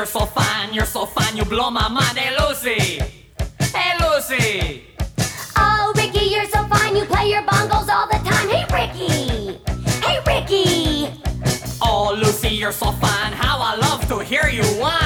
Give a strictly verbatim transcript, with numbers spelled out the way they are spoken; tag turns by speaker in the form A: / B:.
A: you're so fine, you're so fine, you blow my mind. Hey, Lucy. Hey, Lucy.
B: Oh, Ricky, you're so fine, you play your bongos all the time. Hey, Ricky. Hey, Ricky.
A: Oh, Lucy, you're so fine, how I love to hear you whine.